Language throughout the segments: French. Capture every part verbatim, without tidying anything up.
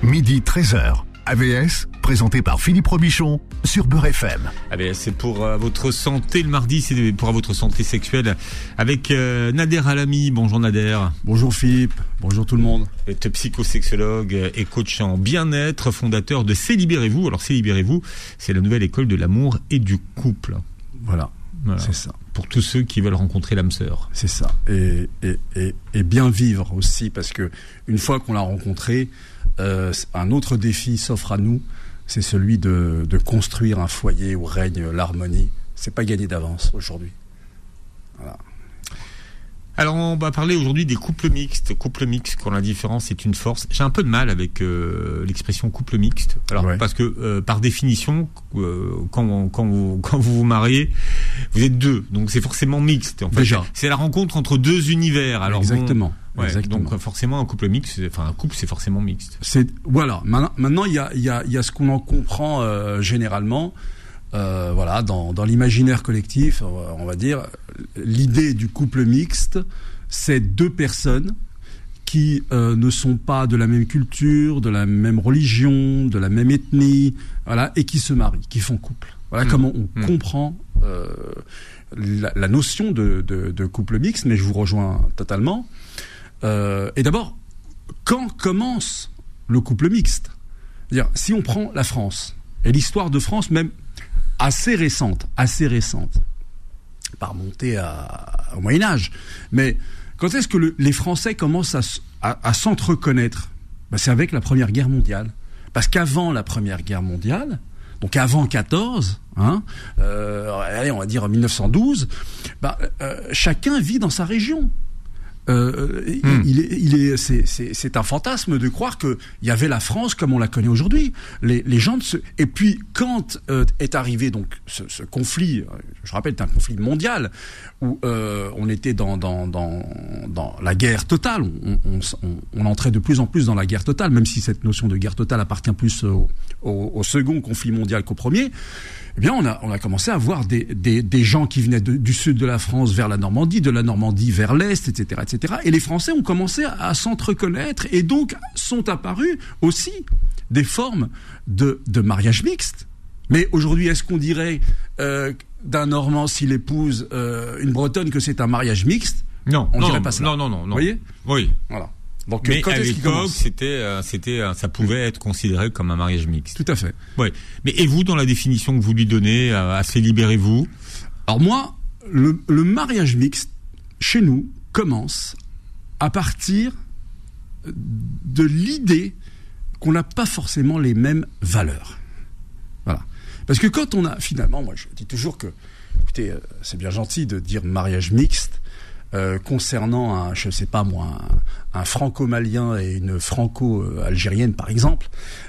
midi treize heures. A V S, présenté par Philippe Robichon sur Beurre F M. A V S, c'est pour euh, votre santé. Le mardi, c'est pour votre santé sexuelle avec euh, Nader Alami. Bonjour Nader. Bonjour Philippe. Bonjour tout le monde. Vous êtes psychosexologue et coach en bien-être, fondateur de C'est Libérez-vous. Alors C'est Libérez-vous, c'est la nouvelle école de l'amour et du couple. Voilà, voilà. C'est ça. Pour tous ceux qui veulent rencontrer l'âme sœur. C'est ça. Et, et, et, et bien vivre aussi, parce que une fois qu'on l'a rencontré, euh, un autre défi s'offre à nous, c'est celui de, de construire un foyer où règne l'harmonie. C'est pas gagné d'avance aujourd'hui. Voilà. Alors on va parler aujourd'hui des couples mixtes. Couple mixte, quand la différence est une force. J'ai un peu de mal avec euh, l'expression couple mixte. Alors ouais. Parce que euh, par définition, euh, quand, quand, vous, quand vous vous mariez, vous êtes deux, donc c'est forcément mixte. En fait, déjà, c'est la rencontre entre deux univers. Alors exactement. Bon, ouais, exactement. Donc forcément un couple mixte, enfin un couple c'est forcément mixte. C'est voilà. Maintenant, maintenant il y a, il y a, il y a ce qu'on en comprend euh, généralement. Euh, voilà, dans, dans l'imaginaire collectif, on va dire, l'idée du couple mixte, c'est deux personnes qui euh, ne sont pas de la même culture, de la même religion, de la même ethnie, voilà, et qui se marient, qui font couple. Voilà mmh. comment on mmh. comprend euh, la, la notion de, de, de couple mixte, mais je vous rejoins totalement. Euh, et d'abord, quand commence le couple mixte ? C'est-à-dire, si on prend la France, et l'histoire de France même assez récente, assez récente, pas remonter à, au Moyen-Âge, mais quand est-ce que le, les Français commencent à, à, à s'entreconnaître ? Ben, c'est avec la Première Guerre mondiale. Parce qu'avant la Première Guerre mondiale, donc avant quatorze, hein, euh, allez, on va dire en mille neuf cent douze, ben, euh, chacun vit dans sa région. Euh, mmh. il, il est, il est, c'est, c'est, c'est un fantasme de croire que il y avait la France comme on la connaît aujourd'hui. Les, les gens, de ce... et puis quand euh, est arrivé donc ce, ce conflit, je rappelle, c'est un conflit mondial où euh, on était dans, dans, dans, dans la guerre totale. On, on, on, on entrait de plus en plus dans la guerre totale, même si cette notion de guerre totale appartient plus au, au, au second conflit mondial qu'au premier. Eh bien, on a, on a commencé à voir des, des, des gens qui venaient de, du sud de la France vers la Normandie, de la Normandie vers l'Est, et cetera, et cetera. Et les Français ont commencé à, à s'entreconnaître et donc sont apparues aussi des formes de, de mariage mixte. Mais aujourd'hui, est-ce qu'on dirait euh, d'un Normand s'il épouse euh, une Bretonne que c'est un mariage mixte ? Non, on non, dirait pas ça. Non, non, non, non. Vous voyez ? Oui. Voilà. Donc, mais quand à est-ce l'époque, c'était, euh, c'était, euh, ça pouvait être considéré comme un mariage mixte. Tout à fait. Oui. Mais et vous, dans la définition que vous lui donnez à, à C'est Libérez-vous ? Alors moi, le, le mariage mixte, chez nous, commence à partir de l'idée qu'on n'a pas forcément les mêmes valeurs. Voilà. Parce que quand on a, finalement, moi je dis toujours que, écoutez, euh, c'est bien gentil de dire mariage mixte, Euh, concernant un, je sais pas moi, un, un franco-malien et une franco-algérienne par exemple,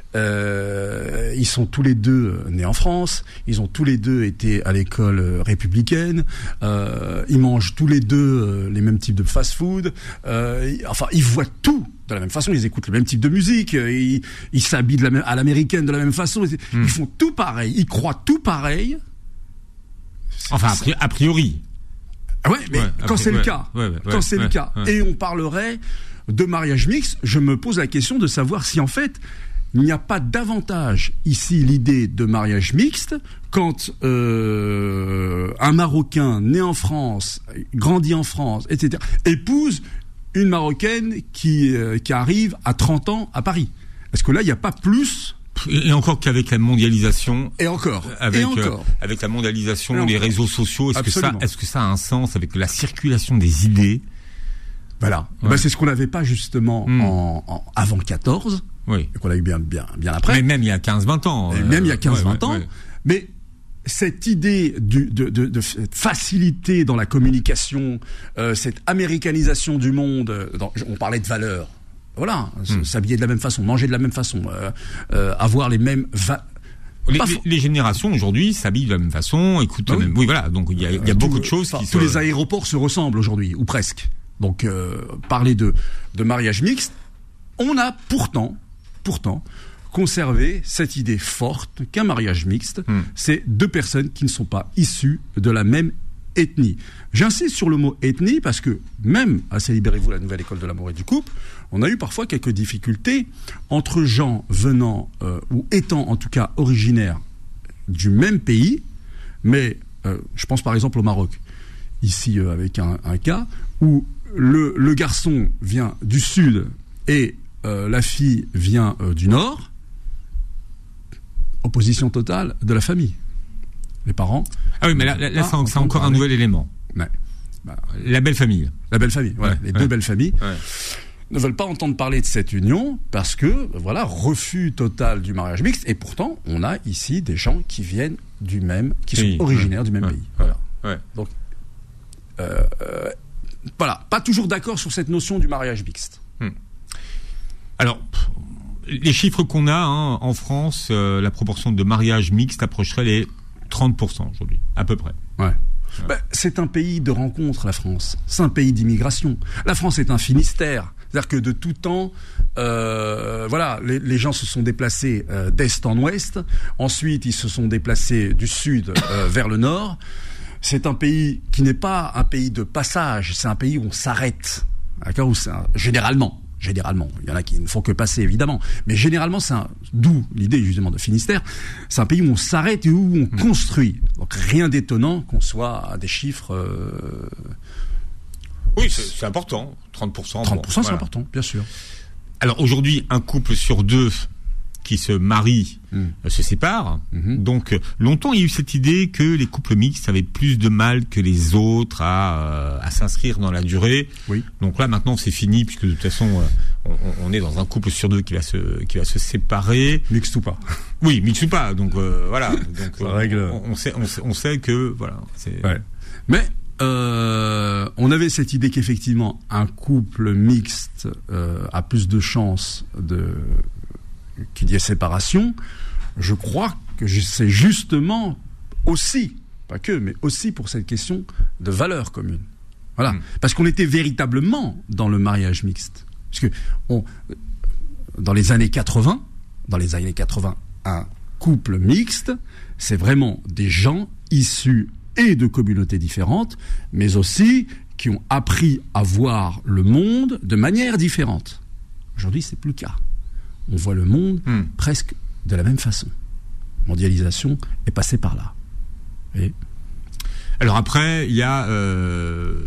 euh, ils sont tous les deux nés en France, ils ont tous les deux été à l'école républicaine, euh, ils mangent tous les deux euh, les mêmes types de fast-food, euh, enfin ils voient tout de la même façon, ils écoutent le même type de musique, ils, ils s'habillent de la même, à l'américaine de la même façon, ils, mmh. ils font tout pareil, ils croient tout pareil. C'est enfin a priori. Ouais, mais ouais, quand après, c'est ouais, le cas, ouais, ouais, quand c'est ouais, le cas, ouais. et on parlerait de mariage mixte, je me pose la question de savoir si en fait il n'y a pas davantage ici l'idée de mariage mixte quand euh, un Marocain né en France, grandi en France, et cetera, épouse une Marocaine qui euh, qui arrive à trente ans à Paris. Est-ce que là il n'y a pas plus? Et encore qu'avec la mondialisation, et encore, avec, et encore. Euh, avec la mondialisation, et les encore. réseaux sociaux, est-ce Absolument. que ça, est-ce que ça a un sens avec la circulation des idées? Voilà. Ouais. Ben, c'est ce qu'on n'avait pas justement mmh. en, en avant quatorze, oui. et qu'on a eu bien, bien, bien après. Mais même il y a quinze vingt ans. Et euh, même il y a quinze vingt ouais, ans. ouais, ouais. Mais cette idée du, de, de, de facilité dans la communication, euh, cette américanisation du monde, dans, on parlait de valeurs. Voilà, mmh. s'habiller de la même façon, manger de la même façon, euh, euh, avoir les mêmes... Va- les, les, les générations aujourd'hui s'habillent de la même façon, écoutent bah oui. même... Oui, voilà, donc il y a, il y a euh, beaucoup tout, de choses enfin, qui tous sont... les aéroports se ressemblent aujourd'hui, ou presque. Donc, euh, parler de, de mariage mixte, on a pourtant, pourtant, conservé cette idée forte qu'un mariage mixte, mmh. c'est deux personnes qui ne sont pas issues de la même ethnie. J'insiste sur le mot ethnie parce que même à C'est Libérez-vous, la nouvelle école de l'amour et du couple, on a eu parfois quelques difficultés entre gens venant, euh, ou étant en tout cas originaires du même pays, mais euh, je pense par exemple au Maroc, ici euh, avec un, un cas, où le, le garçon vient du sud et euh, la fille vient euh, du nord, opposition totale de la famille. Les parents... Ah oui, mais là, là, là c'est, c'est encore un nouvel élément. Ouais. Bah, la belle famille. La belle famille, voilà. Ouais, les ouais. deux belles familles ouais. ne veulent pas entendre parler de cette union parce que, voilà, refus total du mariage mixte. Et pourtant, on a ici des gens qui viennent du même, qui oui. sont originaires ouais. du même ouais. pays. Ouais. Voilà. Ouais. Donc, euh, euh, voilà, pas toujours d'accord sur cette notion du mariage mixte. Hmm. Alors, les chiffres qu'on a hein, en France, euh, la proportion de mariages mixtes approcherait les trente pour cent aujourd'hui, à peu près. Ouais. Ouais. Ben, c'est un pays de rencontre, la France. C'est un pays d'immigration. La France est un Finistère. C'est-à-dire que de tout temps, euh, voilà, les, les gens se sont déplacés euh, d'est en ouest. Ensuite, ils se sont déplacés du sud euh, vers le nord. C'est un pays qui n'est pas un pays de passage. C'est un pays où on s'arrête. D'accord ? Où c'est un, généralement. Généralement, il y en a qui ne font que passer évidemment, mais généralement c'est un, d'où l'idée justement de Finistère, c'est un pays où on s'arrête et où on mmh. construit. Donc rien d'étonnant qu'on soit à des chiffres. Euh... Oui, c'est, c'est important, trente pour cent. trente pour cent bon, c'est voilà. important, bien sûr. Alors aujourd'hui, un couple sur deux qui se marient mmh. se séparent. Mmh. Donc longtemps il y a eu cette idée que les couples mixtes avaient plus de mal que les autres à, euh, à s'inscrire dans la durée. Oui. Donc là maintenant c'est fini puisque de toute façon euh, on, on est dans un couple sur deux qui va se qui va se séparer. Mixte ou pas. Oui, mixte ou pas. Donc euh, voilà. Donc euh, règle... on, on sait on sait on sait que voilà. C'est... Ouais. Mais euh, on avait cette idée qu'effectivement un couple mixte euh, a plus de chances de qu'il y ait séparation. Je crois que c'est justement aussi, pas que, mais aussi pour cette question de valeurs communes. Voilà. Mmh. Parce qu'on était véritablement dans le mariage mixte. Parce que on, dans les années quatre-vingts, dans les années quatre-vingts, un couple mixte, c'est vraiment des gens issus et de communautés différentes, mais aussi qui ont appris à voir le monde de manière différente. Aujourd'hui, c'est plus le cas. On voit le monde mmh. presque de la même façon. Mondialisation est passée par là. Et... Alors après, il y a euh,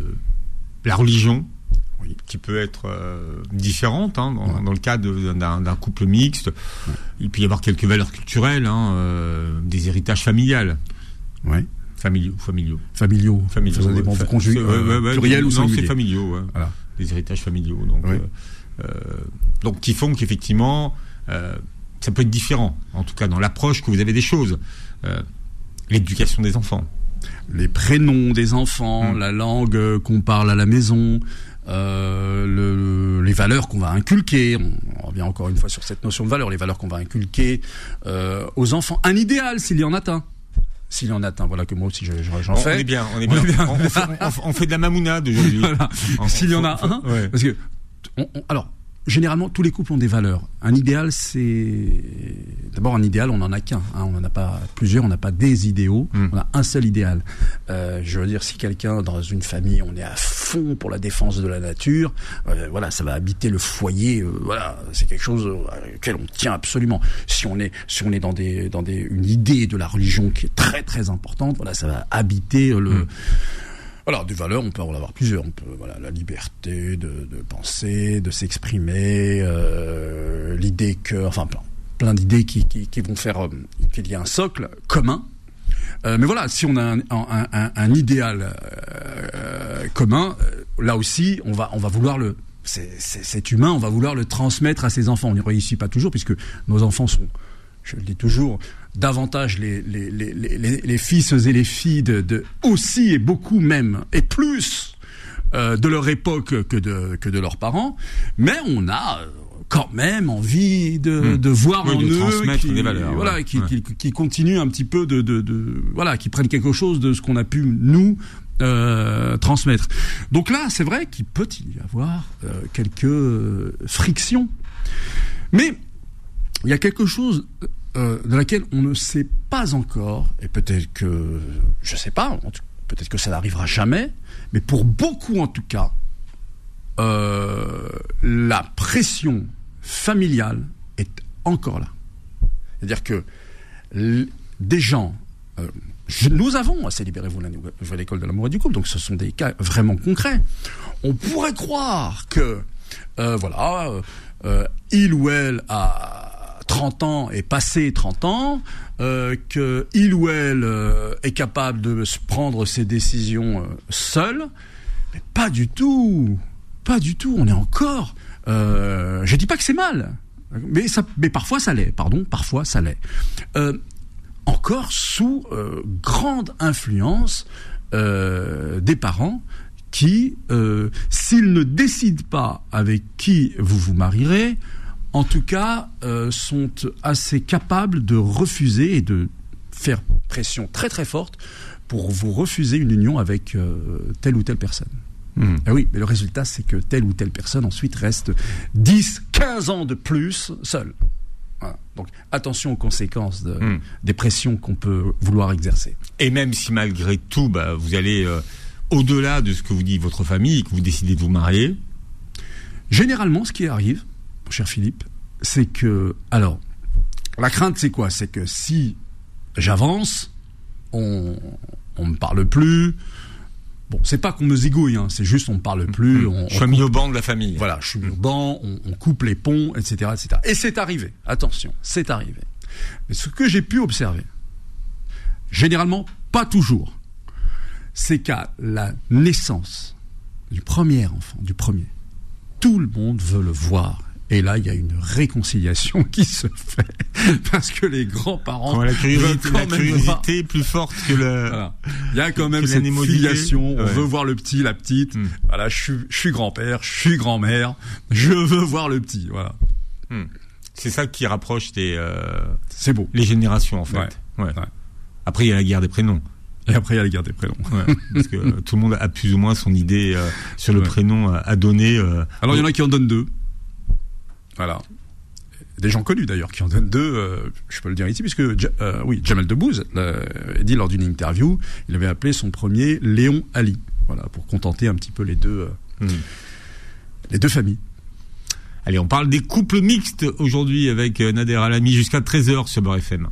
la religion, oui. qui peut être euh, différente hein, dans, ouais. dans le cas de, d'un, d'un couple mixte. Ouais. Il peut y avoir quelques valeurs culturelles, hein, euh, des héritages familiales. Ouais. Familiaux, familiaux. Familiaux. Familiaux. Ça dépend ouais. du conjugué. Ouais, ouais, ouais, pluriel ou singulier. Non, c'est familiaux. Ouais. Voilà. Des héritages familiaux. Donc, ouais. euh, euh, donc qui font qu'effectivement, euh, ça peut être différent. En tout cas, dans l'approche que vous avez des choses. Euh, l'éducation des enfants. Les prénoms des enfants, mmh. la langue qu'on parle à la maison, euh, le, les valeurs qu'on va inculquer. On, on revient encore une fois sur cette notion de valeur, les valeurs qu'on va inculquer euh, aux enfants. Un idéal, s'il y en a un. S'il y en a un, voilà que moi aussi j'en fais. On est bien, on est bien. On, est bien. on, on, fait, on, on fait de la mamounade aujourd'hui. Voilà. S'il y en a un, ouais. parce que on, on, alors généralement tous les couples ont des valeurs. Un idéal, c'est d'abord un idéal, on n'en a qu'un. Hein. On n'en a pas plusieurs, on n'a pas des idéaux. Mm. On a un seul idéal. Euh, je veux dire, si quelqu'un dans une famille, on est à fond pour la défense de la nature, euh, voilà, ça va habiter le foyer. Euh, voilà, c'est quelque chose auquel on tient absolument. Si on est, si on est dans des, dans des, une idée de la religion qui est très très importante, voilà, ça va habiter le. Mm. Alors, des valeurs, on peut en avoir plusieurs. On peut, voilà, la liberté de, de penser, de s'exprimer, euh, l'idée que, enfin, plein, plein d'idées qui, qui, qui vont faire euh, qu'il y ait un socle commun. Euh, mais voilà, si on a un, un, un, un idéal euh, commun, euh, là aussi, on va, on va vouloir le, c'est, c'est, c'est humain, on va vouloir le transmettre à ses enfants. On n'y réussit pas toujours, puisque nos enfants sont, je le dis toujours, davantage les, les, les, les, les fils et les filles de, de aussi et beaucoup même et plus euh, de leur époque que de, que de leurs parents, mais on a quand même envie de, mmh. de voir oui, en de eux transmettre qui, des valeurs, voilà, ouais. qui, Ouais. qui, qui continuent un petit peu de, de, de voilà, qui prennent quelque chose de ce qu'on a pu nous euh, transmettre. Donc là, c'est vrai qu'il peut y avoir euh, quelques euh, frictions, mais il y a quelque chose euh, de laquelle on ne sait pas encore, et peut-être que, je sais pas, peut-être que ça n'arrivera jamais, mais pour beaucoup en tout cas, euh, la pression familiale est encore là. C'est-à-dire que l- des gens, euh, je, nous avons à Libérez-vous la nouvelle école de l'amour et du couple, donc ce sont des cas vraiment concrets. On pourrait croire que, euh, voilà, euh, euh, il ou elle a trente ans et passé trente ans, euh, que il ou elle euh, est capable de se prendre ses décisions euh, seul, mais pas du tout, pas du tout. On est encore, euh, je dis pas que c'est mal, mais ça, mais parfois ça l'est. Pardon, parfois ça l'est. Euh, encore sous euh, grande influence euh, des parents qui, euh, s'ils ne décident pas avec qui vous vous marierez, en tout cas, euh, sont assez capables de refuser et de faire pression très très forte pour vous refuser une union avec euh, telle ou telle personne. Mmh. Ah oui, mais le résultat, c'est que telle ou telle personne ensuite reste dix, quinze ans de plus seule. Voilà. Donc attention aux conséquences de, mmh. des pressions qu'on peut vouloir exercer. Et même si malgré tout, bah, vous allez euh, au-delà de ce que vous dit votre famille et que vous décidez de vous marier. Généralement, ce qui arrive, mon cher Philippe, c'est que... Alors, la crainte, c'est quoi? C'est que si j'avance, on on me parle plus... Bon, c'est pas qu'on me zigouille, hein, c'est juste on me parle plus. Mmh. On, je suis mis au banc de la famille. Voilà, je suis mis au banc, on, on coupe les ponts, et cetera, et cetera. Et c'est arrivé, attention, c'est arrivé. Mais ce que j'ai pu observer, généralement, pas toujours, c'est qu'à la naissance du premier enfant, du premier, tout le monde veut le voir. Et là, il y a une réconciliation qui se fait parce que les grands-parents quand la curiosité, quand la curiosité est plus forte que le. Voilà. Il y a quand même cette filiation. Ouais. On veut voir le petit, la petite. Mm. Voilà, je suis, je suis grand-père, je suis grand-mère, je veux voir le petit. Voilà. Mm. C'est ça qui rapproche les. Euh, C'est beau. Les générations en fait. Ouais. Ouais. Ouais. Après, il y a la guerre des prénoms. Et après, il y a la guerre des prénoms. Ouais, parce que euh, tout le monde a plus ou moins son idée euh, sur le ouais. prénom à, à donner. Euh, Alors, il y en a qui en donnent deux. Voilà. Des gens connus d'ailleurs qui en donnent deux, euh, je peux le dire ici, puisque euh, oui, Jamel Debbouze l'a dit lors d'une interview, il avait appelé son premier Léon Ali, voilà, pour contenter un petit peu les deux, euh, mmh. les deux familles. Allez, on parle des couples mixtes aujourd'hui avec Nader Alami jusqu'à treize heures sur Beurre F M.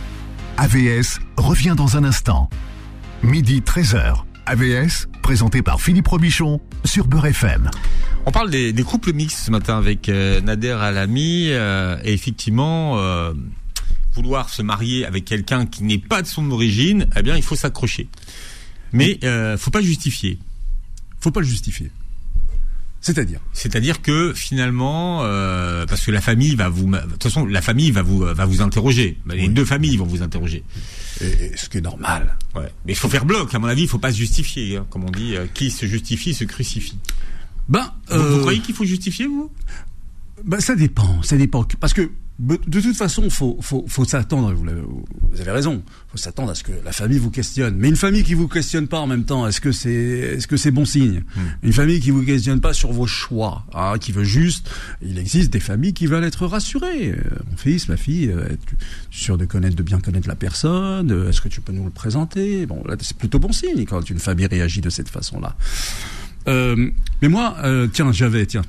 A V S revient dans un instant. Midi treize heures. A V S, présenté par Philippe Robichon sur Beurre F M. On parle des, des couples mixtes ce matin avec euh, Nader Alami euh, et effectivement euh, vouloir se marier avec quelqu'un qui n'est pas de son origine, eh bien il faut s'accrocher. Mais euh, faut pas justifier. Faut pas le justifier. C'est-à-dire C'est-à-dire que finalement, euh, parce que la famille va vous, de toute façon, la famille va vous va vous interroger. Les oui. deux familles vont vous interroger. Et, et ce qui est normal. Ouais. Mais il faut faire bloc. À mon avis, il faut pas se justifier. Hein. Comme on dit, euh, qui se justifie se crucifie. Ben, vous, euh... vous croyez qu'il faut justifier, vous? Ben, ça dépend. Ça dépend. Parce que de toute façon, faut faut faut s'attendre. Vous avez, vous avez raison. Faut s'attendre à ce que la famille vous questionne. Mais une famille qui vous questionne pas en même temps, est-ce que c'est est-ce que c'est bon signe? mmh. Une famille qui vous questionne pas sur vos choix, hein, qui veut juste. Il existe des familles qui veulent être rassurées. Mon fils, ma fille, être sûr de connaître, de bien connaître la personne. Est-ce que tu peux nous le présenter? Bon, là, c'est plutôt bon signe quand une famille réagit de cette façon-là. Euh, mais moi, euh, tiens, j'avais, tiens,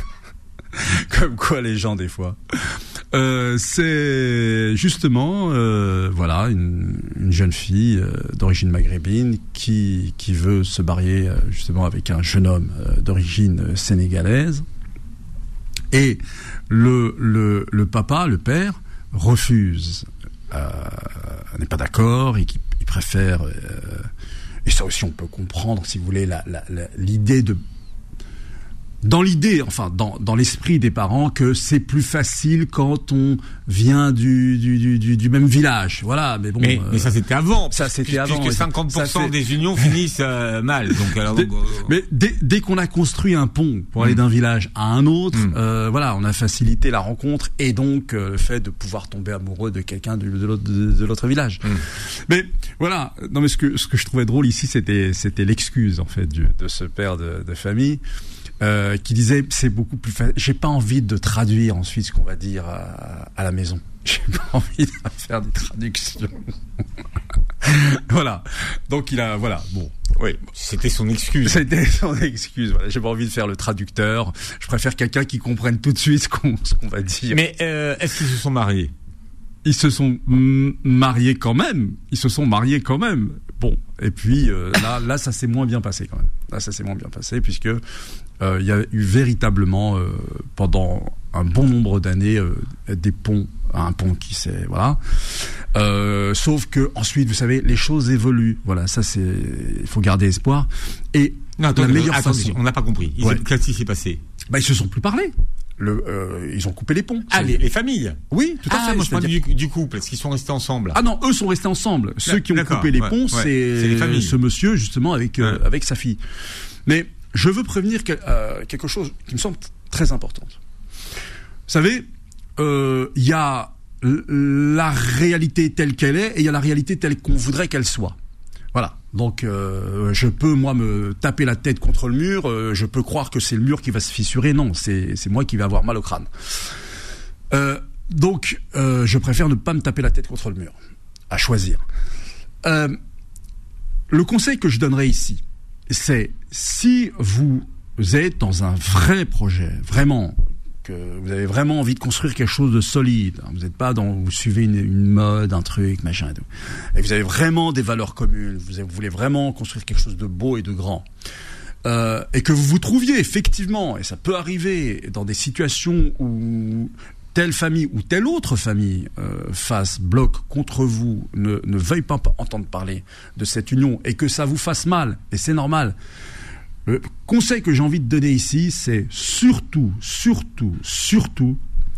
comme quoi les gens des fois. Euh, c'est justement, euh, voilà, une, une jeune fille euh, d'origine maghrébine qui qui veut se marier euh, justement avec un jeune homme euh, d'origine euh, sénégalaise. Et le le le papa, le père, refuse, euh, n'est pas d'accord et qui il préfère. Euh, Et ça aussi, on peut comprendre, si vous voulez, la, la, la, l'idée de... Dans l'idée, enfin, dans, dans l'esprit des parents, que c'est plus facile quand on vient du, du, du, du même village. Voilà, mais bon... Mais, euh, mais ça, c'était avant. Ça, c'était puisque avant. Puisque cinquante pour cent ça, des unions finissent euh, mal. Donc, alors, dès, donc, euh... Mais dès, dès qu'on a construit un pont pour aller mmh. d'un village à un autre, mmh. euh, voilà, on a facilité la rencontre et donc euh, le fait de pouvoir tomber amoureux de quelqu'un de, de, l'autre, de, de l'autre village. Mmh. Mais voilà, non mais ce que, ce que je trouvais drôle ici, c'était, c'était l'excuse, en fait, du, de ce père de, de famille. Euh, qui disait c'est beaucoup plus facile. J'ai pas envie de traduire ensuite ce qu'on va dire à, à la maison. J'ai pas envie de faire des traductions. Voilà. Donc il a voilà bon Oui, c'était son excuse. C'était son excuse. Voilà, j'ai pas envie de faire le traducteur. Je préfère quelqu'un qui comprenne tout de suite ce qu'on, ce qu'on va dire. Mais euh, est-ce qu'ils se sont mariés ? Ils se sont m- mariés quand même. Ils se sont mariés quand même. Bon, et puis euh, là, là, ça s'est moins bien passé quand même. Là, ça s'est moins bien passé puisque euh, il y a eu véritablement euh, pendant un bon nombre d'années euh, des ponts, un pont qui s'est voilà. Euh, sauf que ensuite, vous savez, les choses évoluent. Voilà, ça c'est, il faut garder espoir. Et non, attends, la meilleure attendez, façon, on n'a pas compris. Ils ouais. ont, qu'est-ce qui s'est passé ? Bah, ils se sont plus parlé. Le, euh, ils ont coupé les ponts. Ah, les, les familles. Oui, tout à ah, fait. Moi, je parle du, du couple. Est-ce qu'ils sont restés ensemble ? Ah non, eux sont restés ensemble. Ceux qui ont D'accord, coupé les ouais, ponts, ouais. c'est, c'est les familles. Ce monsieur justement avec euh, ouais. avec sa fille. Mais je veux prévenir que, euh, quelque chose qui me semble t- très important. Vous savez, il euh, y a l- la réalité telle qu'elle est et il y a la réalité telle qu'on voudrait qu'elle soit. Voilà. Donc, euh, je peux, moi, me taper la tête contre le mur. Euh, je peux croire que c'est le mur qui va se fissurer. Non, c'est, c'est moi qui vais avoir mal au crâne. Euh, donc, euh, je préfère ne pas me taper la tête contre le mur. À choisir. Euh, le conseil que je donnerais ici, c'est si vous êtes dans un vrai projet, vraiment, que vous avez vraiment envie de construire quelque chose de solide, vous n'êtes pas dans, vous suivez une, une mode, un truc, machin et tout, et vous avez vraiment des valeurs communes, vous, avez, vous voulez vraiment construire quelque chose de beau et de grand, euh, et que vous vous trouviez effectivement, et ça peut arriver dans des situations où telle famille ou telle autre famille euh, fasse bloc contre vous, ne, ne veuille pas entendre parler de cette union, et que ça vous fasse mal, et c'est normal. Le conseil que j'ai envie de donner ici, c'est surtout, surtout, surtout,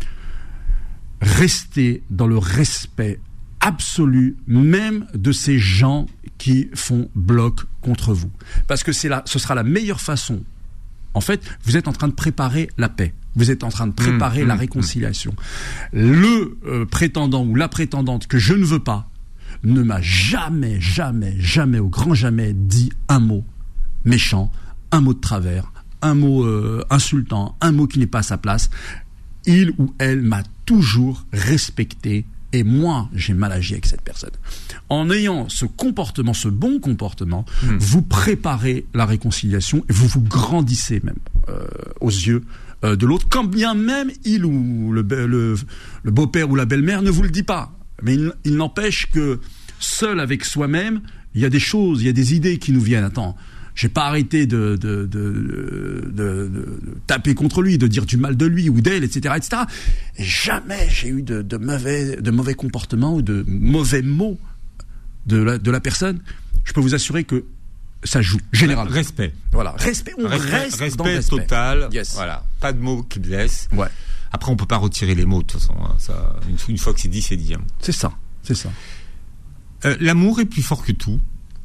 rester dans le respect absolu, même de ces gens qui font bloc contre vous. Parce que c'est la, ce sera la meilleure façon. En fait, vous êtes en train de préparer la paix. Vous êtes en train de préparer mmh, la mmh, réconciliation. Mmh. Le euh, prétendant ou la prétendante que je ne veux pas ne m'a jamais, jamais, jamais, au grand jamais dit un mot méchant, un mot de travers, un mot euh, insultant, un mot qui n'est pas à sa place. Il ou elle m'a toujours respecté et moi, j'ai mal agi avec cette personne. En ayant ce comportement, ce bon comportement, mmh. vous préparez la réconciliation et vous vous grandissez même euh, aux yeux euh, de l'autre, quand bien même il ou le, le, le beau-père ou la belle-mère ne vous le dit pas. Mais il, il n'empêche que seul avec soi-même, il y a des choses, il y a des idées qui nous viennent. Attends, j'ai pas arrêté de, de, de, de, de, de taper contre lui, de dire du mal de lui ou d'elle, et cetera, et cetera. Et jamais j'ai eu de, de mauvais, de mauvais comportements ou de mauvais mots de la, de la personne. Je peux vous assurer que ça joue, généralement. Respect. Voilà, respect, on respect, reste respect dans le respect. total. Yes. Voilà, pas de mots qui blessent. Ouais. Après, on peut pas retirer les mots, de toute façon. Hein. Ça, une, une fois que c'est dit, c'est dit. Hein. C'est ça, c'est ça. Euh, l'amour est plus fort que tout.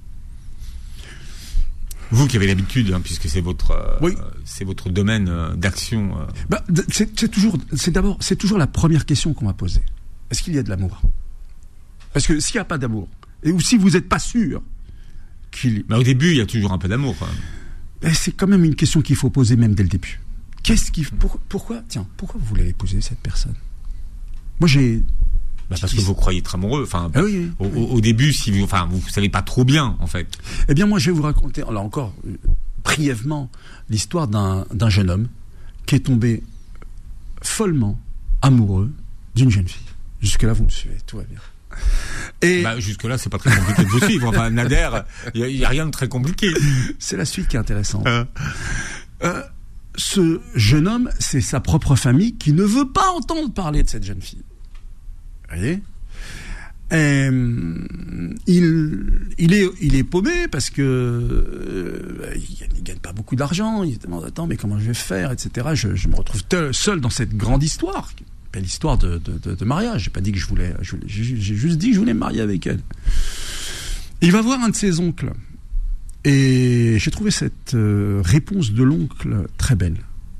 Vous qui avez l'habitude, hein, puisque c'est votre, euh, oui. c'est votre domaine euh, d'action. Euh. Bah, c'est, c'est toujours, c'est d'abord, c'est toujours la première question qu'on va poser. Est-ce qu'il y a de l'amour ? Parce que s'il n'y a pas d'amour, et ou si vous n'êtes pas sûr qu'il, bah, au début, il y a toujours un peu d'amour. Quand même. Ben, c'est quand même une question qu'il faut poser même dès le début. Qu'est-ce qui, pour, pourquoi, tiens, pourquoi vous voulez épouser cette personne ? Moi, j'ai Bah parce que vous croyez être amoureux. Enfin, ah oui, oui, au, oui. au début, si vous, enfin, vous, vous savez pas trop bien, en fait. Eh bien, moi, je vais vous raconter, là encore, euh, brièvement, l'histoire d'un, d'un jeune homme qui est tombé follement amoureux d'une jeune fille. Jusque-là, vous me suivez, tout va bien. Et bah, jusque-là, c'est pas très compliqué de vous suivre. Enfin, Nader, il y, y a rien de très compliqué. C'est la suite qui est intéressante. Euh. Euh, ce jeune homme, c'est sa propre famille qui ne veut pas entendre parler de cette jeune fille. Vous voyez ? Et, il, il, est, il est paumé parce que euh, il ne gagne pas beaucoup d'argent. Il se demande, attends, mais comment je vais faire, et cetera. Je, je me retrouve te, seul dans cette grande histoire, belle histoire de, de, de, de mariage. J'ai pas dit que je voulais, je voulais, j'ai juste dit que je voulais me marier avec elle. Il va voir un de ses oncles. Et j'ai trouvé cette euh, réponse de l'oncle très belle.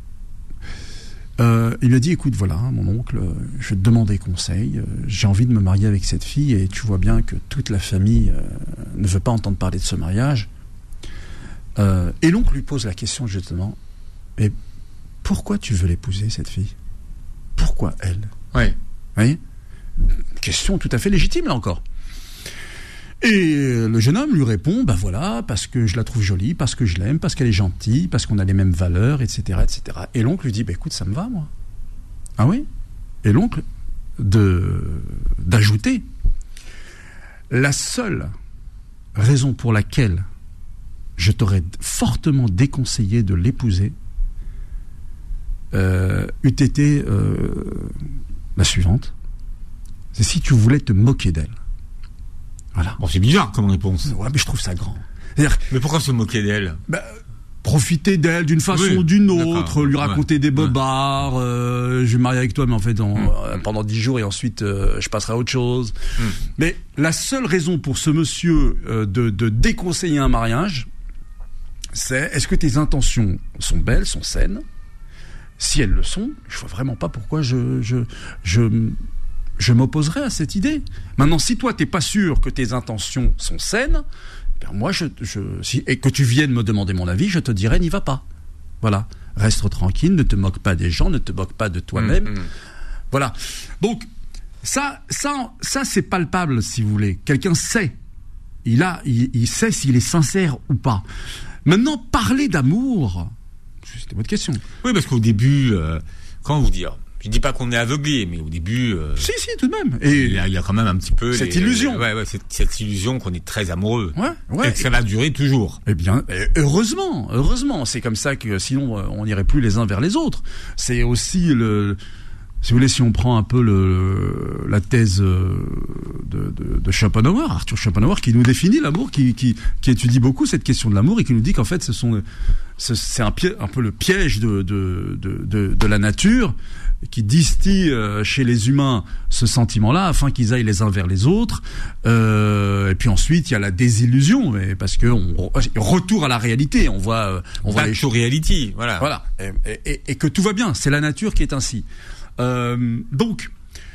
Euh, il lui a dit, écoute, voilà, mon oncle, je vais te demander conseil, euh, j'ai envie de me marier avec cette fille et tu vois bien que toute la famille euh, ne veut pas entendre parler de ce mariage. Euh, et l'oncle lui pose la question justement, et pourquoi tu veux l'épouser, cette fille ? Pourquoi elle ? Oui. Vous voyez ? Question tout à fait légitime, là encore. Et le jeune homme lui répond, ben voilà, parce que je la trouve jolie, parce que je l'aime, parce qu'elle est gentille, parce qu'on a les mêmes valeurs, et cetera, et cetera. Et l'oncle lui dit, ben écoute, ça me va, moi. Ah oui? Et l'oncle de d'ajouter, la seule raison pour laquelle je t'aurais fortement déconseillé de l'épouser euh, eût été euh, la suivante. C'est si tu voulais te moquer d'elle. Voilà. Bon, c'est bizarre comme réponse. Ouais, mais je trouve ça grand. C'est-à-dire, mais pourquoi se moquer d'elle? Bah, profiter d'elle d'une façon oui, ou d'une autre, lui raconter ouais, des bobards, ouais. euh, je vais me marier avec toi, mais en fait, en, mmh. euh, pendant dix jours et ensuite, euh, je passerai à autre chose. Mmh. Mais la seule raison pour ce monsieur euh, de, de déconseiller un mariage, c'est est-ce que tes intentions sont belles, sont saines? Si elles le sont, je vois vraiment pas pourquoi je je je je m'opposerais à cette idée. Maintenant, si toi t'es pas sûr que tes intentions sont saines, ben moi je je si et que tu viennes me demander mon avis, je te dirais n'y va pas. Voilà, reste tranquille, ne te moque pas des gens, ne te moque pas de toi-même. Mmh, mmh. Voilà. Donc ça ça ça c'est palpable si vous voulez. Quelqu'un sait. Il a il, il sait s'il est sincère ou pas. Maintenant, parler d'amour, c'était votre question. Oui, parce qu'au début, euh, comment vous dire, je dis pas qu'on est aveuglé, mais au début, euh, si, si, tout de même. Et il y a, il y a quand même un petit peu cette les, illusion. Les, ouais, ouais, cette, cette illusion qu'on est très amoureux. Ouais, ouais. Et que ça va durer toujours. Eh bien, heureusement, heureusement, c'est comme ça que sinon on n'irait plus les uns vers les autres. C'est aussi le. Si vous voulez, si on prend un peu le, la thèse de, de, de Schopenhauer, Arthur Schopenhauer, qui nous définit l'amour, qui, qui, qui étudie beaucoup cette question de l'amour et qui nous dit qu'en fait, ce sont, c'est un, piège, un peu le piège de, de, de, de, de la nature qui distille chez les humains ce sentiment-là afin qu'ils aillent les uns vers les autres. Euh, et puis ensuite, il y a la désillusion, mais parce que on, retour à la réalité, on voit, on voit les choses reality, voilà, voilà, et, et, et que tout va bien. C'est la nature qui est ainsi. Euh, donc,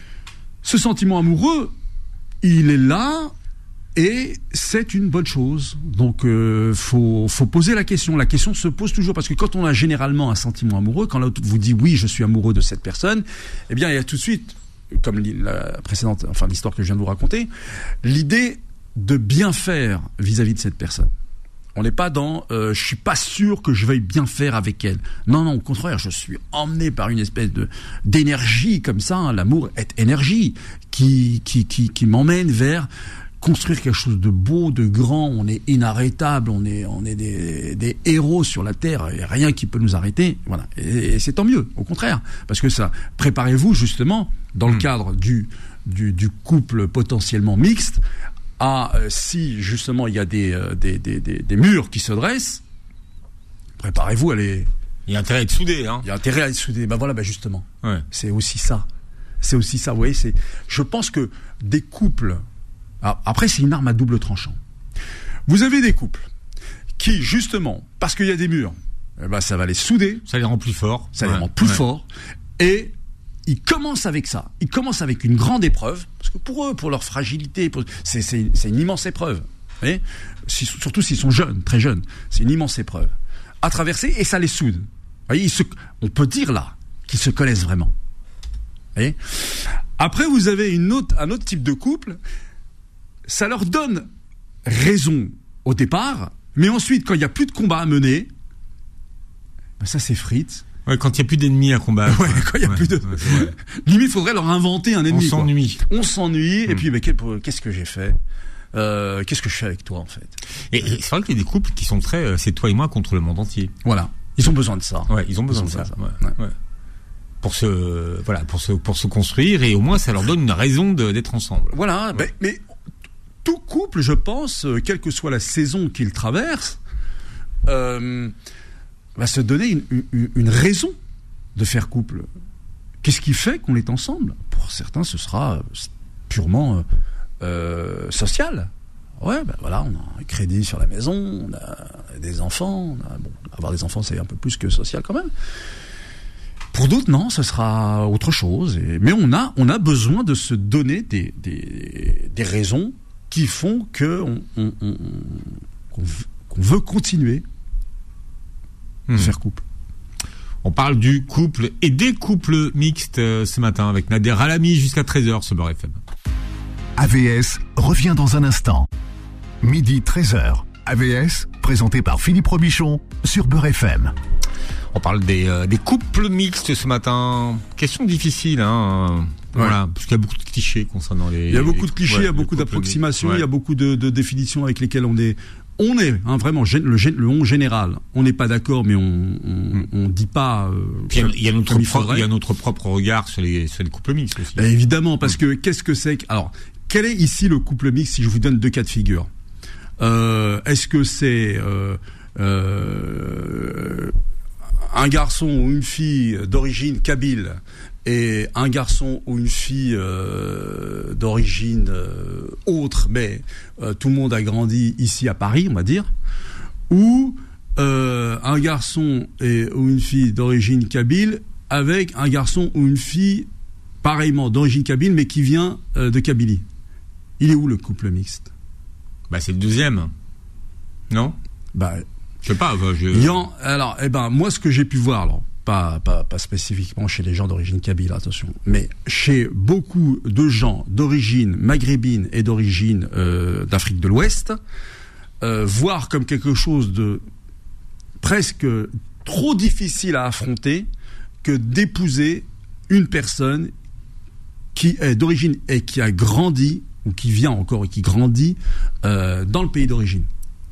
ce sentiment amoureux, il est là et c'est une bonne chose. Donc, euh, faut, faut poser la question. La question se pose toujours parce que quand on a généralement un sentiment amoureux, quand l'autre vous dit oui, je suis amoureux de cette personne, eh bien, il y a tout de suite, comme la précédente, enfin l'histoire que je viens de vous raconter, l'idée de bien faire vis-à-vis de cette personne. On n'est pas dans euh, je suis pas sûr que je veuille bien faire avec elle. Non, non, au contraire, je suis emmené par une espèce de d'énergie comme ça. Hein. L'amour est énergie qui, qui, qui, qui m'emmène vers construire quelque chose de beau, de grand. On est inarrêtable, on est, on est des, des héros sur la terre. Il n'y a rien qui peut nous arrêter. Voilà. Et, et c'est tant mieux, au contraire. Parce que ça, préparez-vous justement, dans le mmh. cadre du, du, du couple potentiellement mixte, Ah, euh, si justement il y a des, euh, des, des, des, des murs qui se dressent, préparez-vous à les. Il y a intérêt à être soudé, hein. Il y a intérêt à être soudé. Ben voilà, ben justement. Ouais. C'est aussi ça. C'est aussi ça. Vous voyez, c'est. Je pense que des couples. Ah, après, c'est une arme à double tranchant. Vous avez des couples qui, justement, parce qu'il y a des murs, eh ben ça va les souder. Ça les rend plus forts. Ça ouais. les rend plus ouais. forts. Et ils commencent avec ça. Ils commencent avec une grande épreuve, parce que pour eux, pour leur fragilité, pour... C'est, c'est, c'est une immense épreuve. Vous voyez, si, surtout s'ils sont jeunes, très jeunes, c'est une immense épreuve à traverser et ça les soude. Vous voyez, ils se... on peut dire là qu'ils se connaissent vraiment. Vous voyez. Après, vous avez une autre, un autre type de couple. Ça leur donne raison au départ, mais ensuite, quand il n'y a plus de combat à mener, ben ça s'effrite. Ouais, quand il n'y a plus d'ennemis à combattre. Ouais, quand il n'y a ouais, plus de. Ouais, Limite, il faudrait leur inventer un ennemi. On s'ennuie. Quoi. On s'ennuie, mmh. et puis, mais qu'est-ce que j'ai fait euh, Qu'est-ce que je fais avec toi, en fait et, et c'est vrai qu'il y a des couples qui sont très. Euh, c'est toi et moi contre le monde entier. Voilà. Ils ont besoin de ça. Ouais, ils ont besoin, ils ont de, besoin ça. de ça. Ouais. Ouais. Pour se, voilà, pour se, pour se construire, et au moins, ça leur donne une raison de, d'être ensemble. Voilà. Ouais. Mais, mais tout couple, je pense, euh, quelle que soit la saison qu'il traverse, euh, va se donner une, une, une raison de faire couple. Qu'est-ce qui fait qu'on est ensemble ? Pour certains, ce sera purement euh, social. Ouais, ben voilà, on a un crédit sur la maison, on a des enfants. On a, bon, avoir des enfants, c'est un peu plus que social quand même. Pour d'autres, non, ce sera autre chose. Et, mais on a, on a besoin de se donner des, des, des raisons qui font que on, on, on, qu'on, qu'on veut continuer mmh. à faire couple. On parle du couple et des couples mixtes euh, ce matin avec Nader Alami jusqu'à treize heures sur Beurre F M. A V S revient dans un instant. midi treize heures. A V S, présenté par Philippe Robichon sur Beurre F M. On parle des, euh, des couples mixtes ce matin. Question difficile, hein. Ouais. Voilà, parce qu'il y a beaucoup de clichés concernant les. Il y a beaucoup les, de clichés, ouais, il y a beaucoup d'approximations, ouais. Il y a beaucoup de, de définitions avec lesquelles on est. On est hein, vraiment le, le on général. On n'est pas d'accord, mais on on, on dit pas. Euh, il, y a, il, y a notre pro, il y a notre propre regard sur les sur les couples mixtes aussi. Et évidemment, parce que qu'est-ce que c'est que alors quel est ici le couple mixte si je vous donne deux cas de figure? Euh, est-ce que c'est euh, euh, un garçon ou une fille d'origine kabyle et un garçon ou une fille euh, d'origine euh, autre, mais euh, tout le monde a grandi ici à Paris, on va dire, ou euh, un garçon et, ou une fille d'origine kabyle avec un garçon ou une fille pareillement d'origine kabyle, mais qui vient euh, de Kabylie. Il est où le couple mixte? Bah c'est le deuxième, non? Bah, je sais pas. Bah, je... Yan, alors, eh ben, moi, ce que j'ai pu voir, alors, pas, pas, pas spécifiquement chez les gens d'origine kabyle, attention, mais chez beaucoup de gens d'origine maghrébine et d'origine euh, d'Afrique de l'Ouest, euh, voir comme quelque chose de presque trop difficile à affronter que d'épouser une personne qui est d'origine et qui a grandi ou qui vient encore et qui grandit euh, dans le pays d'origine.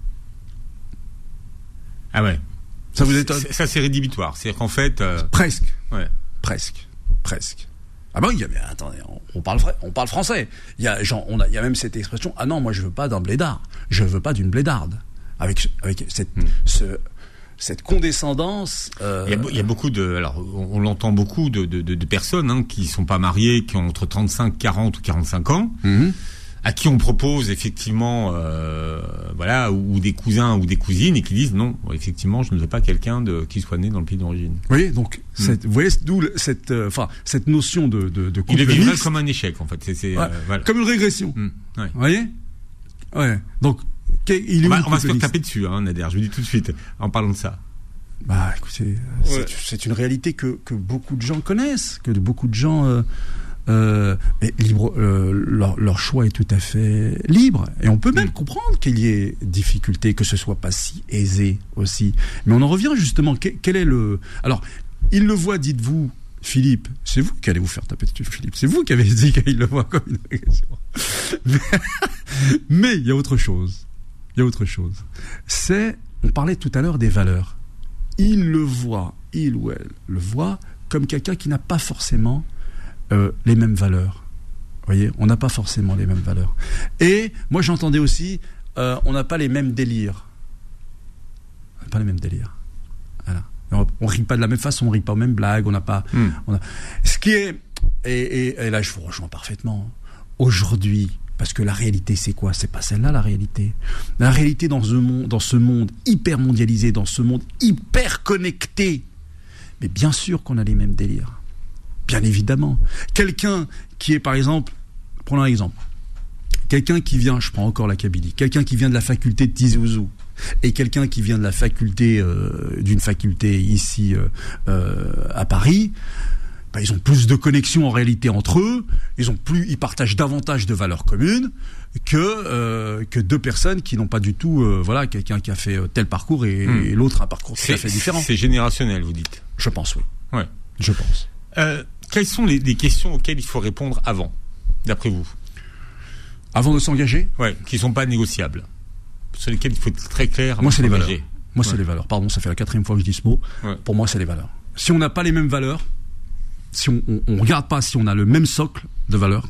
Ah ouais. Ça vous étonne? Ça c'est rédhibitoire. C'est-à-dire qu'en fait... Euh... Presque. Ouais. Presque. Presque. Ah ben oui, mais attendez, on, on parle on parle français. Il y a genre, on a, il y a même cette expression. Ah non, moi je veux pas d'un blédard. Je veux pas d'une blédarde. Avec avec cette hmm. ce cette condescendance. Euh... Il, y a, il y a beaucoup de, alors on, on l'entend beaucoup de, de, de, de personnes hein, qui sont pas mariées, qui ont entre trente-cinq, quarante ou quarante-cinq ans, mm-hmm. à qui on propose effectivement, euh, voilà, ou, ou des cousins ou des cousines et qui disent non, effectivement, je ne veux pas quelqu'un de qui soit né dans le pays d'origine. Oui, donc mm. cette, vous voyez d'où cette, enfin euh, cette notion de de, de couple il est mixte, vécu comme un échec en fait. C'est, c'est, ouais, euh, voilà. Comme une régression. Mm. Ouais. Vous voyez? Ouais. Donc il est on où va, le on va se faire mixte? taper dessus, hein, Nader. Je vous dis tout de suite en parlant de ça. Bah écoutez, ouais. c'est, c'est une réalité que, que beaucoup de gens connaissent, que beaucoup de gens, euh, euh, mais libre, euh, leur, leur choix est tout à fait libre, et on peut même mmh. comprendre qu'il y ait difficulté, que ce soit pas si aisé aussi. Mais on en revient justement. Quel, quel est le Alors, il le voit, dites-vous, Philippe. C'est vous qui allez vous faire taper dessus, Philippe. C'est vous qui avez dit qu'il le voit comme une régression. mais, mais il y a autre chose. Il y a autre chose. C'est, on parlait tout à l'heure des valeurs. Il le voit, il ou elle le voit comme quelqu'un qui n'a pas forcément euh, les mêmes valeurs. Vous voyez, on n'a pas forcément les mêmes valeurs. Et moi, j'entendais aussi, euh, on n'a pas les mêmes délires. On n'a pas les mêmes délires. Voilà. On, on rit pas de la même façon, on rit pas aux mêmes blagues, on n'a pas. Mm. On a... Ce qui est, et, et, et là, je vous rejoins parfaitement. Aujourd'hui. Parce que la réalité, c'est quoi? C'est pas celle-là, la réalité. La réalité dans ce monde, dans ce monde hyper mondialisé, dans ce monde hyper connecté. Mais bien sûr qu'on a les mêmes délires. Bien évidemment. Quelqu'un qui est, par exemple, prenons un exemple. Quelqu'un qui vient, je prends encore la Kabylie, quelqu'un qui vient de la faculté de Tizi Ouzou, et quelqu'un qui vient de la faculté, euh, d'une faculté ici, euh, euh, à Paris, ben, ils ont plus de connexions en réalité entre eux, ils ont plus, ils partagent davantage de valeurs communes que euh, que deux personnes qui n'ont pas du tout, euh, voilà, quelqu'un qui a fait tel parcours et, mmh. et l'autre un parcours tout à fait différent. C'est générationnel, vous dites? Je pense, oui. Ouais, je pense. Euh, quelles sont les, les questions auxquelles il faut répondre avant, d'après vous? Avant de s'engager? Ouais, qui sont pas négociables, sur lesquelles il faut être très clair. Moi, c'est les valeurs. Moi, ouais. c'est les valeurs. Pardon, ça fait la quatrième fois que je dis ce mot. Ouais. Pour moi, c'est les valeurs. Si on n'a pas les mêmes valeurs, si on, on, on regarde pas si on a le même socle de valeurs,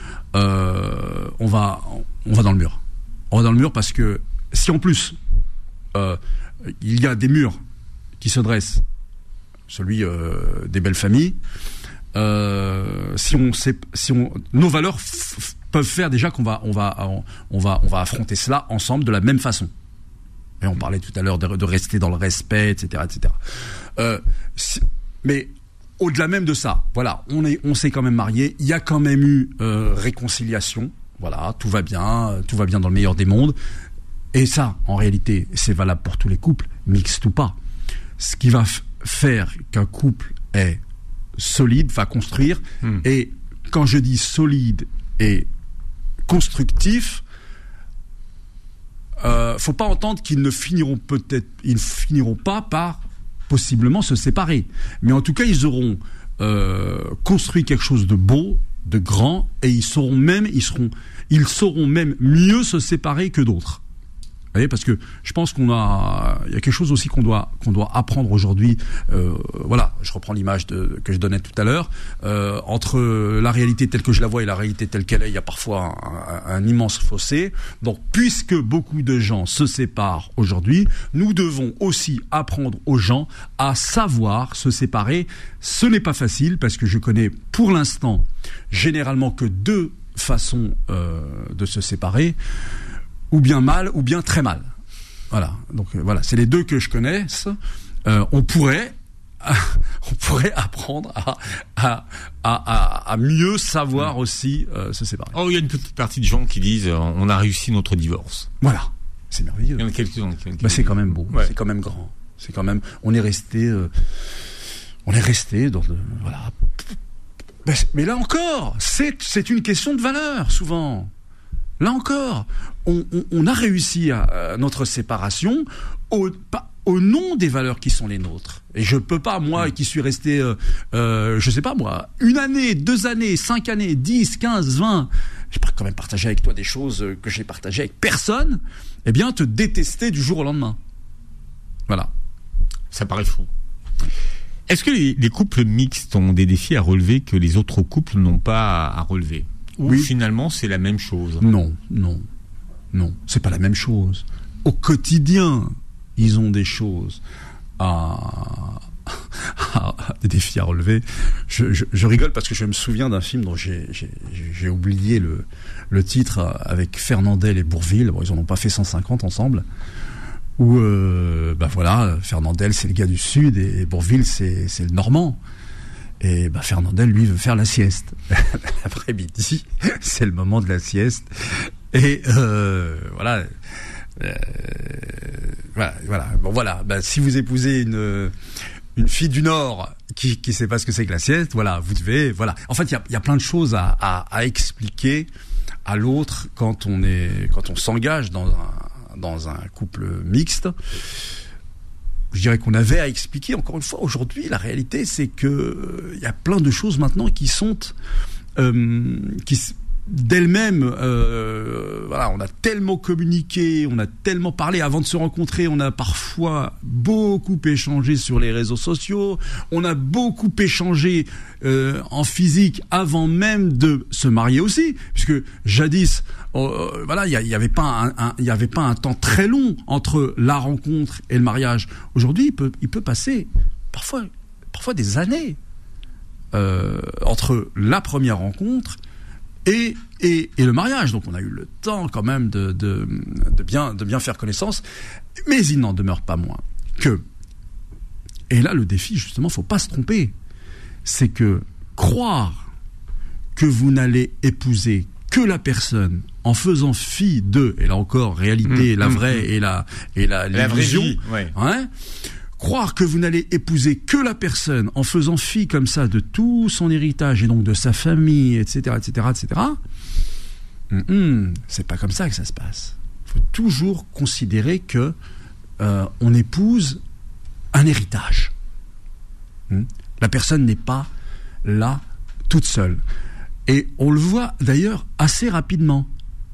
euh, on va on va dans le mur. On va dans le mur parce que si en plus euh, il y a des murs qui se dressent, celui euh, des belles familles, euh, si on sait, si on nos valeurs f- f- peuvent faire déjà qu'on va on va on, on va on va affronter cela ensemble de la même façon. Et on parlait tout à l'heure de, de rester dans le respect, et cetera, et cetera. Euh, si, mais au-delà même de ça, voilà, on est, on s'est quand même marié. Il y a quand même eu euh, réconciliation. Voilà, tout va bien, tout va bien dans le meilleur des mondes. Et ça, en réalité, c'est valable pour tous les couples, mixtes ou pas. Ce qui va f- faire qu'un couple est solide, va construire. Mmh. Et quand je dis solide et constructif, euh, faut pas entendre qu'ils ne finiront peut-être, ils finiront pas par possiblement se séparer. Mais en tout cas, ils auront euh, construit quelque chose de beau, de grand, et ils sauront même, ils seront, ils sauront même mieux se séparer que d'autres. Vous voyez, parce que je pense qu'on a, il y a quelque chose aussi qu'on doit, qu'on doit apprendre aujourd'hui. Euh, voilà, je reprends l'image de, que je donnais tout à l'heure. Euh, entre la réalité telle que je la vois et la réalité telle qu'elle est, il y a parfois un, un, un immense fossé. Donc, puisque beaucoup de gens se séparent aujourd'hui, nous devons aussi apprendre aux gens à savoir se séparer. Ce n'est pas facile parce que je connais pour l'instant généralement que deux façons euh, de se séparer. Ou bien mal, ou bien très mal. Voilà. Donc euh, voilà, c'est les deux que je connaisse. Euh, on pourrait, on pourrait apprendre à à à, à mieux savoir aussi euh, se séparer. Oh, il y a une petite partie de gens qui disent euh, on a réussi notre divorce. Voilà, c'est merveilleux. Il y en a quelques-uns. Bah, c'est quand même beau, ouais. C'est quand même grand. C'est quand même. On est resté, euh, on est resté dans le, voilà. Mais là encore, c'est c'est une question de valeur souvent. Là encore, on, on, on a réussi à, à notre séparation au, pas, au nom des valeurs qui sont les nôtres. Et je peux pas, moi, qui suis resté, euh, euh, je sais pas moi, une année, deux années, cinq années, dix, quinze, vingt, j'ai quand même partagé avec toi des choses que j'ai partagées avec personne, eh bien, te détester du jour au lendemain. Voilà. Ça paraît fou. Est-ce que les, les couples mixtes ont des défis à relever que les autres couples n'ont pas à, à relever ? Ou oui. Finalement, c'est la même chose. Non, non, non, c'est pas la même chose. Au quotidien, ils ont des choses à, à des défis à relever. Je, je, je rigole parce que je me souviens d'un film dont j'ai, j'ai, j'ai oublié le, le titre avec Fernandel et Bourvil. Bon, ils en ont pas fait cent cinquante ensemble. Où, euh, bah voilà, Fernandel c'est le gars du Sud et Bourvil c'est, c'est le Normand. Et bah Fernandel, lui, veut faire la sieste. L'après-midi, c'est le moment de la sieste. Et euh, voilà, euh, voilà, voilà. Bon voilà. Bah, si vous épousez une une fille du Nord qui qui sait pas ce que c'est que la sieste, voilà, vous devez, voilà. En fait, il y a il y a plein de choses à, à à expliquer à l'autre quand on est quand on s'engage dans un dans un couple mixte. Je dirais qu'on avait à expliquer. Encore une fois, aujourd'hui, la réalité, c'est que il euh, y a plein de choses maintenant qui sont euh, qui d'elles-mêmes. Euh, voilà, on a tellement communiqué, on a tellement parlé avant de se rencontrer. On a parfois beaucoup échangé sur les réseaux sociaux. On a beaucoup échangé euh, en physique avant même de se marier aussi, puisque jadis. Euh, voilà, il y, y avait pas un, il y avait pas un temps très long entre la rencontre et le mariage. Aujourd'hui, il peut, il peut passer parfois, parfois des années euh, entre la première rencontre et, et et le mariage. Donc, on a eu le temps quand même de de, de bien de bien faire connaissance. Mais il n'en demeure pas moins que, et là, le défi justement, faut pas se tromper, c'est que croire que vous n'allez épouser que la personne en faisant fi de, et là encore, réalité, mmh, la vraie mmh. et la et la, la l'illusion, vraie vie, ouais. Hein, croire que vous n'allez épouser que la personne en faisant fi comme ça de tout son héritage et donc de sa famille, et cetera, et cetera, et cetera. Mmh, c'est pas comme ça que ça se passe. Il faut toujours considérer que euh, on épouse un héritage. Mmh. La personne n'est pas là toute seule. Et on le voit d'ailleurs assez rapidement.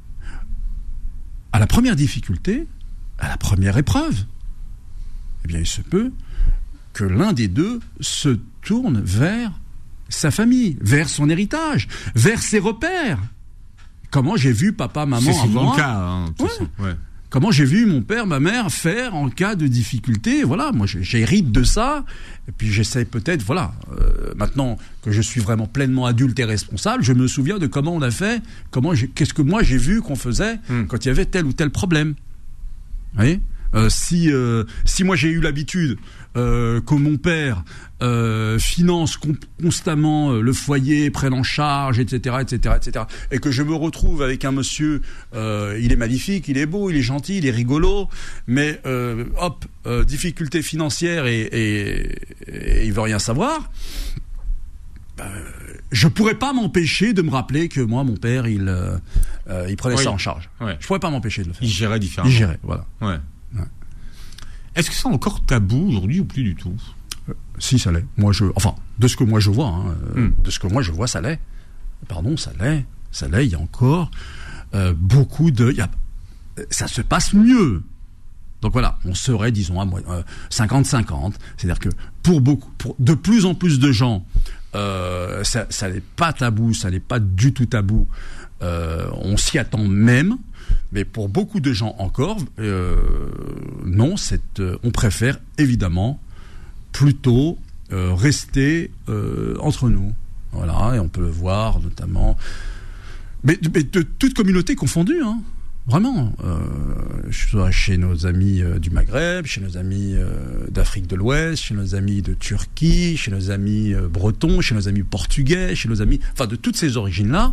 À la première difficulté, à la première épreuve, eh bien, il se peut que l'un des deux se tourne vers sa famille, vers son héritage, vers ses repères. Comment j'ai vu papa, maman, c'est souvent moi, le cas, hein, de toute ouais. façon, ouais. Comment j'ai vu mon père, ma mère faire en cas de difficulté. Voilà, moi j'hérite de ça. Et puis j'essaie peut-être, voilà, euh, maintenant que je suis vraiment pleinement adulte et responsable, je me souviens de comment on a fait, comment j'ai, qu'est-ce que moi j'ai vu qu'on faisait mmh. quand il y avait tel ou tel problème. Vous voyez ? Euh, si euh, si moi j'ai eu l'habitude euh, que mon père euh, finance com- constamment euh, le foyer, prenne en charge, et cetera, et cetera, et cetera, et que je me retrouve avec un monsieur, euh, il est magnifique, il est beau, il est gentil, il est rigolo, mais euh, hop, euh, difficulté financière et, et, et il veut rien savoir. bah, je pourrais pas m'empêcher de me rappeler que moi, mon père, il, euh, euh, il prenait oui. ça en charge. Ouais. Je pourrais pas m'empêcher de le faire. Il gérait différemment. Il gérait, voilà. Ouais. Ouais. Est-ce que c'est encore tabou aujourd'hui ou plus du tout? euh, Si, ça l'est. Moi, je, enfin, de ce que moi je vois, hein, euh, mm. de ce que moi je vois, ça l'est. Pardon, ça l'est. Ça l'est. Il y a encore euh, beaucoup de. Y a, ça se passe mieux. Donc voilà, on serait, disons, à euh, cinquante cinquante. C'est-à-dire que pour beaucoup, pour de plus en plus de gens, euh, ça, ça n'est pas tabou, ça n'est pas du tout tabou. Euh, on s'y attend même, mais pour beaucoup de gens encore, euh, non, c'est, euh, on préfère évidemment plutôt euh, rester euh, entre nous. Voilà, et on peut le voir notamment, mais, mais de toute communauté confondue, hein. Vraiment, euh, soit chez nos amis euh, du Maghreb, chez nos amis euh, d'Afrique de l'Ouest, chez nos amis de Turquie, chez nos amis euh, bretons, chez nos amis portugais, chez nos amis, enfin de toutes ces origines-là,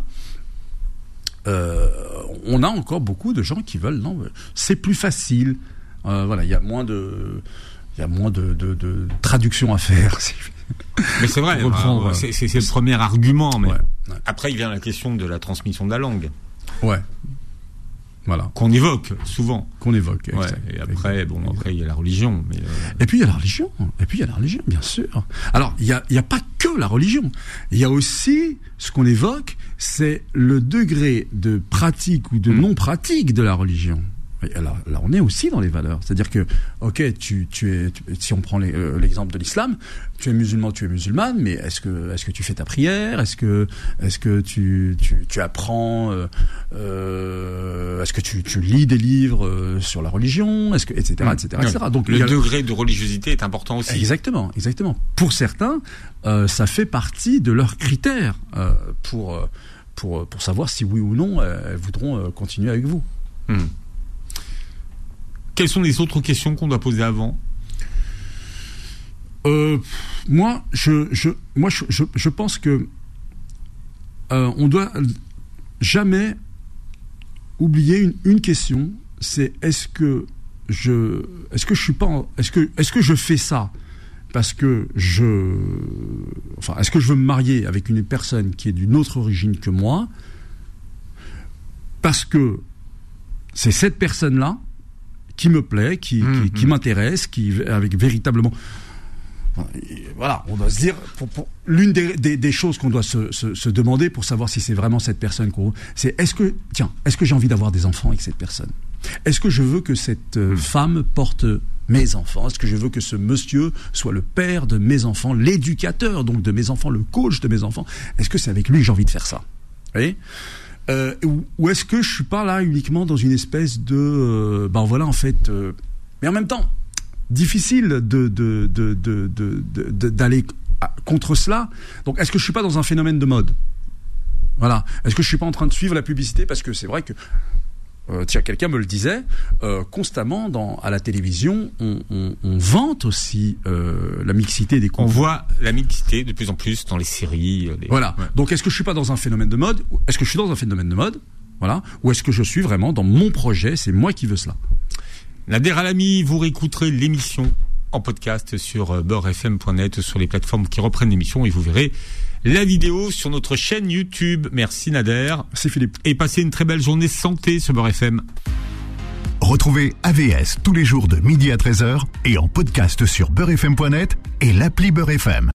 euh, on a encore beaucoup de gens qui veulent, non, c'est plus facile, euh, voilà, il y a moins de, il y a moins de, de, de traduction à faire. Mais c'est vrai, reprendre, c'est, c'est, c'est le premier argument, mais ouais, ouais. Après il vient la question de la transmission de la langue. Ouais. Voilà. Qu'on évoque souvent. Qu'on évoque. Ouais, et après, bon, après il y a la religion. Mais euh... Et puis il y a la religion. Et puis il y a la religion, bien sûr. Alors il y a, il y a pas que la religion. Il y a aussi ce qu'on évoque, c'est le degré de pratique ou de mmh. non pratique de la religion. Là, là, on est aussi dans les valeurs. C'est-à-dire que, ok, tu, tu es, tu, si on prend les, euh, l'exemple de l'islam, tu es musulman, tu es musulmane, mais est-ce que, est-ce que tu fais ta prière? Est-ce que, est-ce que tu, tu, tu apprends, euh, euh, est-ce que tu, tu lis des livres euh, sur la religion? Est-ce que, et cetera, et cetera, et cetera. Donc le a... degré de religiosité est important aussi. Exactement, exactement. Pour certains, euh, ça fait partie de leurs critères euh, pour, pour, pour savoir si oui ou non euh, elles voudront euh, continuer avec vous. Hmm. Quelles sont les autres questions qu'on doit poser avant? euh, Moi, je, je, moi je, je, je pense que euh, on doit jamais oublier une, une question. C'est est-ce que je, est-ce que je suis pas, en, est-ce que, est-ce que je fais ça parce que je, enfin, est-ce que je veux me marier avec une personne qui est d'une autre origine que moi, parce que c'est cette personne-là qui me plaît, qui, mmh, qui, qui mmh. m'intéresse, qui avec véritablement, voilà, on doit se dire, pour, pour, l'une des, des, des choses qu'on doit se, se, se demander pour savoir si c'est vraiment cette personne qu'on, c'est est-ce que, tiens, est-ce que j'ai envie d'avoir des enfants avec cette personne? Est-ce que je veux que cette euh, mmh. femme porte mes enfants? Est-ce que je veux que ce monsieur soit le père de mes enfants, l'éducateur donc de mes enfants, le coach de mes enfants? Est-ce que c'est avec lui que j'ai envie de faire ça? Vous voyez? Euh, ou, ou est-ce que je suis pas là uniquement dans une espèce de euh, ben voilà en fait euh, mais en même temps difficile de de de de de, de, de d'aller contre cela. Donc est-ce que je suis pas dans un phénomène de mode? Voilà. Est-ce que je suis pas en train de suivre la publicité? Parce que c'est vrai que Euh, tiens, quelqu'un me le disait, euh, constamment dans, à la télévision, on, on, on vante aussi euh, la mixité des couples. On voit la mixité de plus en plus dans les séries. Les... Voilà. Ouais. Donc, est-ce que je suis pas dans un phénomène de mode? Est-ce que je suis dans un phénomène de mode? Voilà. Ou est-ce que je suis vraiment dans mon projet? C'est moi qui veux cela. Nader Alami, vous réécouterez l'émission en podcast sur beurre f m point net, sur les plateformes qui reprennent l'émission, et vous verrez la vidéo sur notre chaîne YouTube. Merci Nader. Merci Philippe. Et passez une très belle journée santé sur Beurre F M. Retrouvez A V S tous les jours de midi à treize heures et en podcast sur beurre f m point net et l'appli Beurre F M.